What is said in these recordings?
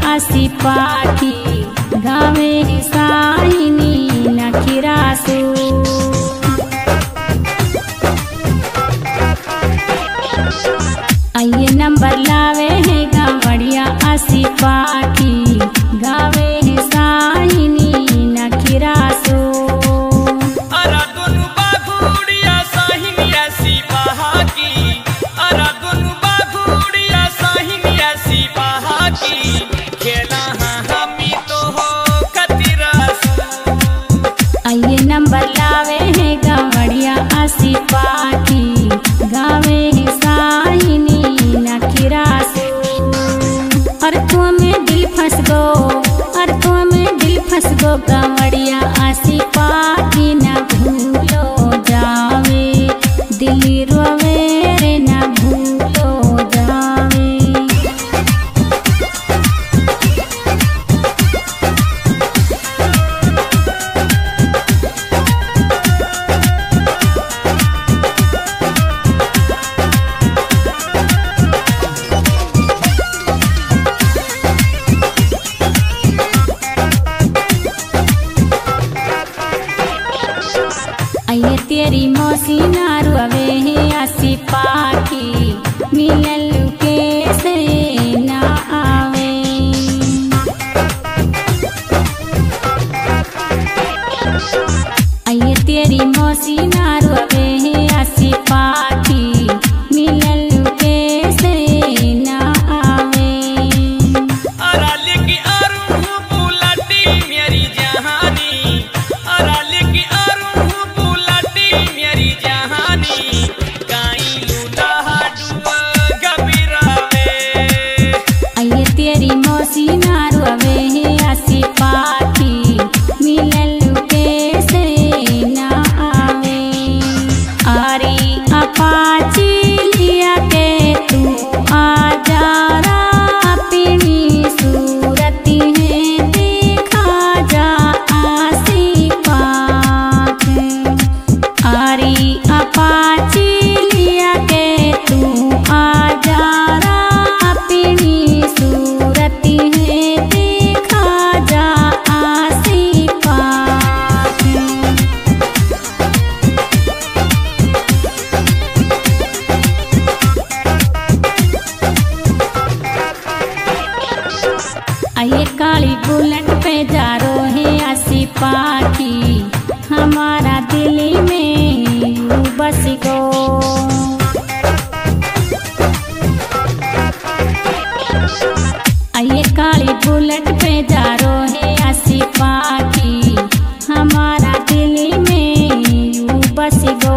आसी पाखी गावे साहिनी नखिरासु। आइए नंबर लावे है गावड़िया आसी पाखी गावे साहिनी नखिरासु। आइए नंबर लावे है गावड़िया आसी पाखी गावे साहिनी नखिरासु। और तुम्हें दिल फंस गो, और तुम्हें दिल फंस गो गावड़िया आसी पाखी न भूलो जावे दिल्ली रोवे रे न भूलो जावे। आइए तेरी मौसी ना रुआवे है आसी पाखी मिलल कैसे ना आवे। आइए तेरी मौसी ना रुआवे है आसी पाखी मिलल कैसे ना आवे। अराले की अरू बुलाटी मेरी जहानी, अराले की आइए काली बुलेट पे जा रो है आसी पाखी हमारा दिल्ली में बस गो। आइए काली बुलेट पे जा रो है आसी पाखी हमारा दिल्ली में बस गो।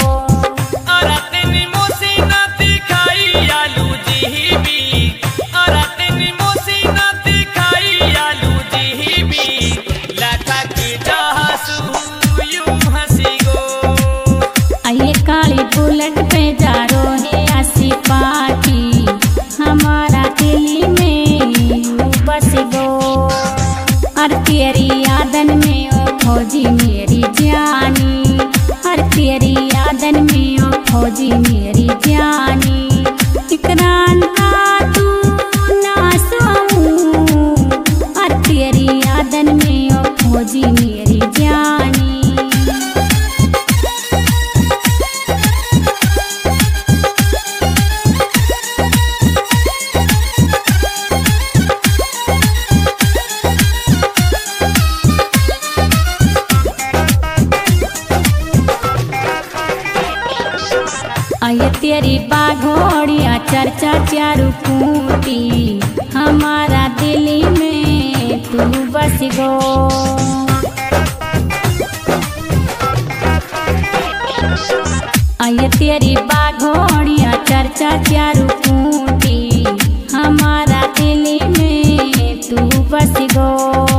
बुलेट पे जा रो है आसी पाखी हमारा दिल्ली में बस गो। और तेरी यादन में ओ फौजी मेरी जानी, और तेरी यादन में ओ फौजी मेरी जानी। इकरार का तू ना सोऊं, और तेरी यादन में ओ फौजी मेरी जानी। आइए तेरी बाघोड़िया चर्चा चारू कूटी हमारा दिल्ली में तू बस गो। आइए तेरी बाघोड़िया चर्चा चारू कूटी हमारा दिल्ली में तू बस गो।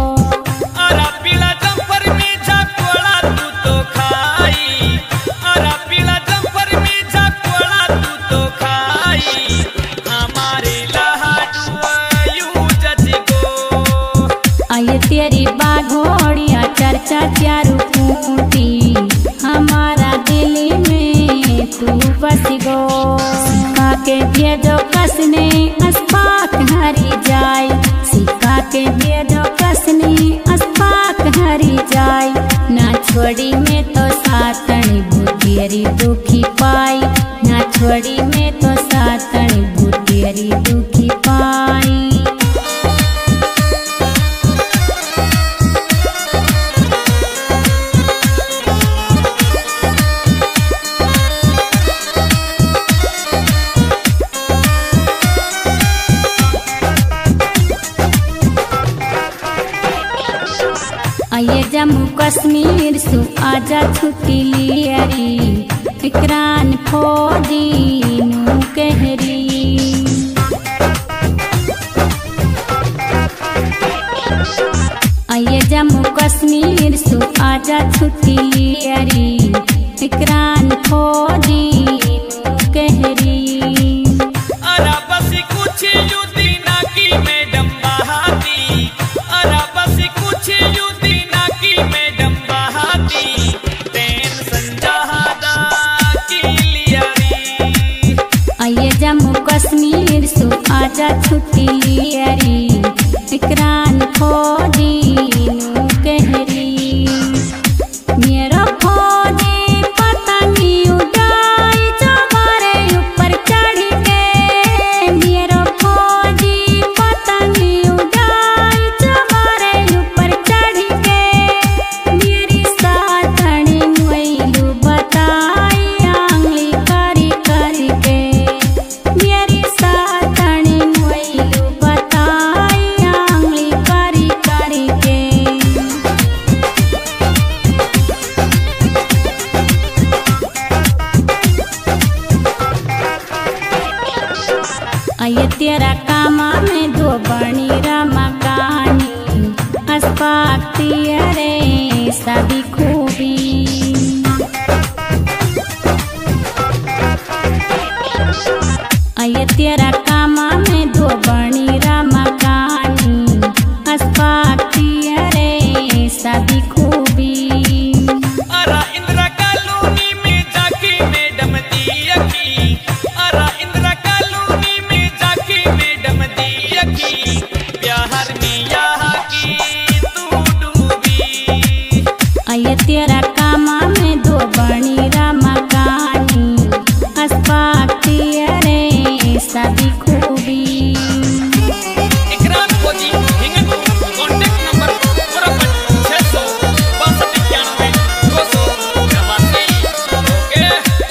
आइए तेरी बाघोड़िया चर्चा चारू कूटी हमारा दिल्ली में तू बस गो। सिक्का के भेजो कसने अस्पाक हरी जाए, सिक्का छोड़ी में तो सातणी भूतियरी दुखी पाई, ना छोड़ी में तो सातणी भूतियरी दुखी पाई। आइए जम्मू कश्मीर सु आजा छुट्टी लियरी, विक्रांत फौजी नू कहरी। आइए जम्मू कश्मीर सु आजा छुट्टी लियरी, विक्रांत फौजी नू कहरी। आइए जम्मू कश्मीर सु आजा छुट्टी लियरी, विक्रांत फौजी नू कहरी। मेरा फौजी पतंगी उड़ाई चमारे ऊपर चढ़ के, मेरा फौजी पतंगी उड़ाई चमारे ऊपर चढ़ के। मेरी सातणी नुइलू बताई आंगली करी करके, मेरी सातणी नुइलू बताई आंगली करी करके। आइए तेरा कामा में दो बनी रमकानी, अस्पाक तेरे सभी खूबी। आइए तेरा कामा में दो बनी रमकानी, अस्पाक तेरे सभी खूबी। अरा इंदिरा कॉलोनी में जाके मैडम दी अखी, अरा इंदिरा कॉलोनी में जाके मैडम दी अखी, बिहार में यहाँ की तू डूबी। आइए तेरा कामा में दो बनी रमकानी, अस्पाक तेरे सभी खूबी। विक्रांत फौजी हिंगन कॉन्टैक्ट नंबर 662 ओके।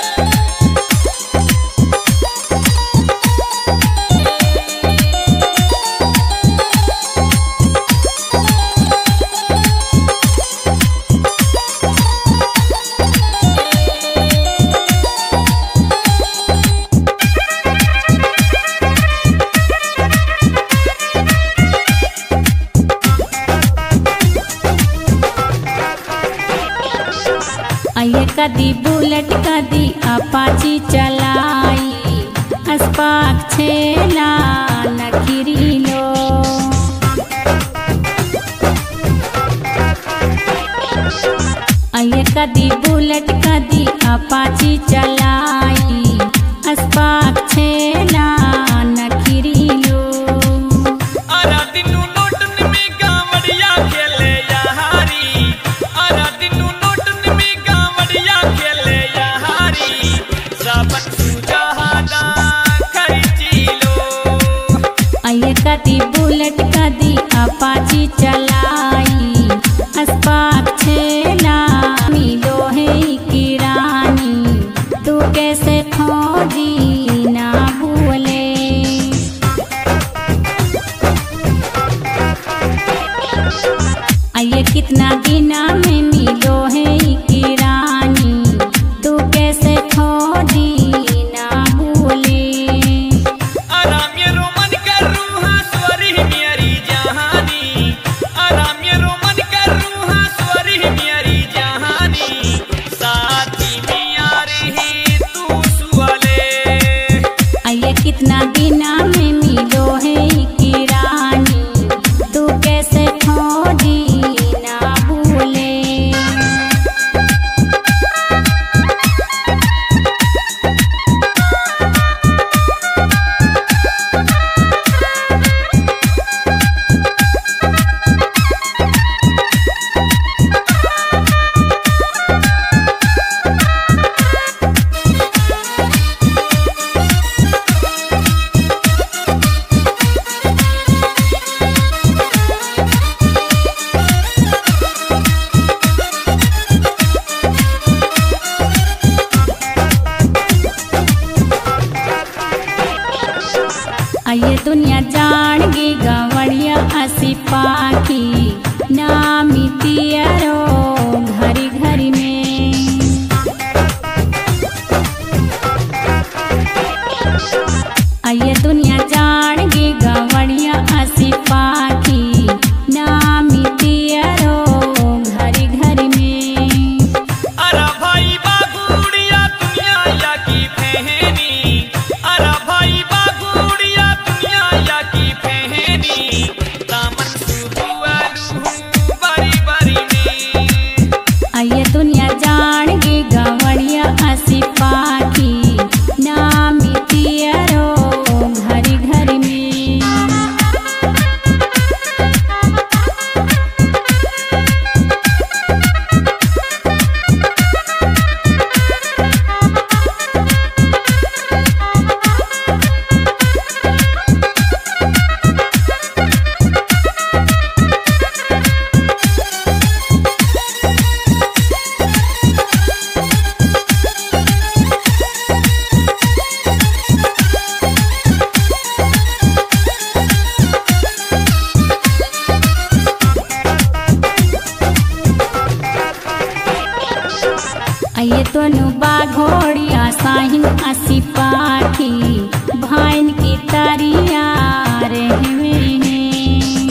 आइए कदी बुलेट कदी अपाची चलाई, अस्पाक छेला नखिरी लो। आइए कदी बुलेट कदी अपाची चलाई, अस्पाक छेला नखिरी लो। अरा दिनू नोटन में गावड़िया खेले यारी, अरा दिनू नोटन में गावड़िया खेले यारी, साबन सुजहादा खरीची लो। आइए कदी बुलेट कदी अपाची चलाई, अस्पाक छेला मिलो है की रानी, तू कैसे फौजी ना भूले। आइए कितना दिना में मिलो है की रानी, तू कैसे फौजी ना भूले। आराम ये रोमन कर रूहा स्वरी मेरी जहानी, आराम ये रोमन कर रूहा स्वरी मेरी जहानी, साथी में आ रही तू सुअले। आइए कितना दिना में मिलो है की रानी, तू कैसे फौजी ना भूले। जान गे गवड़िया हसी पाखी नामी तियरो घरी घरी में। आइए दुनिया जान गे गवड़िया हसी पाखी नामी तियरो घरी घरी में। अरे भाई बागुड़िया दुनिया या की फहनी, अरे भाई बागुड़िया दुनिया या की फहनी, दामन सुबुआ लूहू बारी बारी में। आइए दुनिया जान गे गवड़िया हसी पाखी नामी तियरो घरी घरी में। आइए दोनों बाघोड़िया साहिन हसी पाखी भाइन की तरिया रहवे हैं।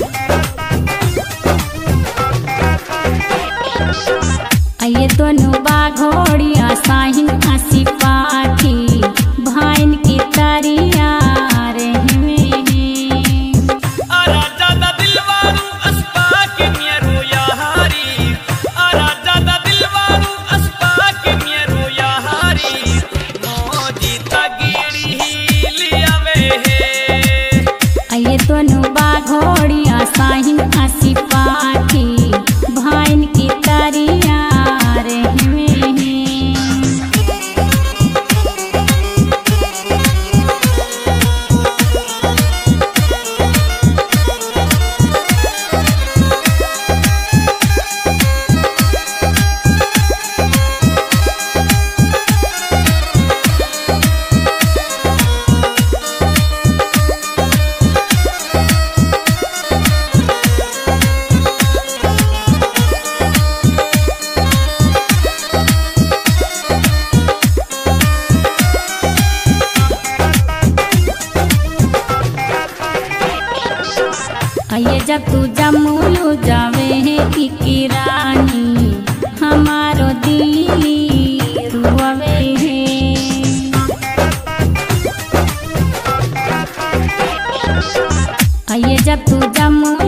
आइए दोनों बाघोड़िया साहिन हसी पाखी भाइन की तरिया रहवे हैं। अरे ज्यादा दिलवारू अस्पा के मेरो यारी, अरे ज्यादा दिलवारू अस्पा के मेरो यारी, मौजी तगीड़ी लिया वे है। आइए दोनों बाघोड़िया साहिन हसी पाखी भाइन की तरिया रहवे हैं। आइए जब तू जम्मू जावे है की रानी हमारो दिली रुआवे है। आइए जब तू जम्मू